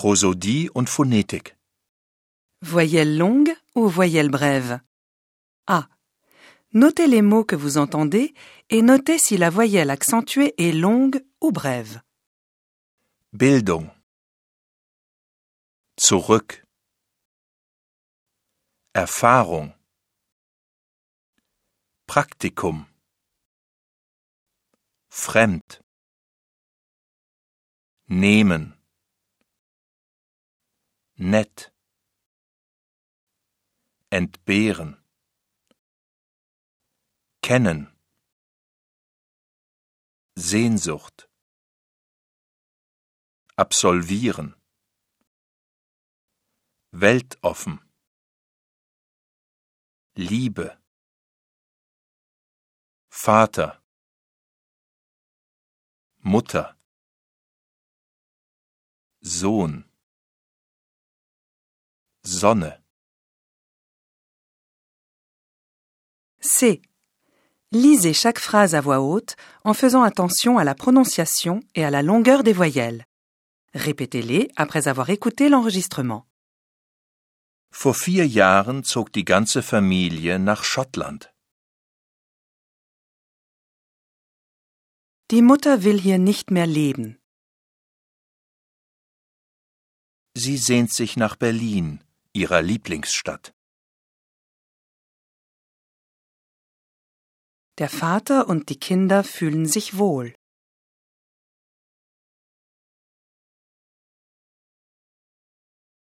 Prosodie und Phonetik. Voyelle longue ou voyelle brève? A. Notez les mots que vous entendez et notez si la voyelle accentuée est longue ou brève. Bildung. Zurück. Erfahrung. Praktikum. Fremd. Nehmen. Nett. Entbehren. Kennen. Sehnsucht. Absolvieren. Weltoffen. Liebe. Vater. Mutter. Sohn. Sonne. C. Lisez chaque phrase à voix haute en faisant attention à la prononciation et à la longueur des voyelles. Répétez-les après avoir écouté l'enregistrement. Vor 4 Jahren zog die ganze Familie nach Schottland. Die Mutter will hier nicht mehr leben. Sie sehnt sich nach Berlin, ihrer Lieblingsstadt. Der Vater und die Kinder fühlen sich wohl.